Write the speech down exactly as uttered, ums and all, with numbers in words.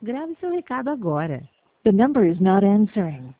Grave seu recado agora. The number is not answering.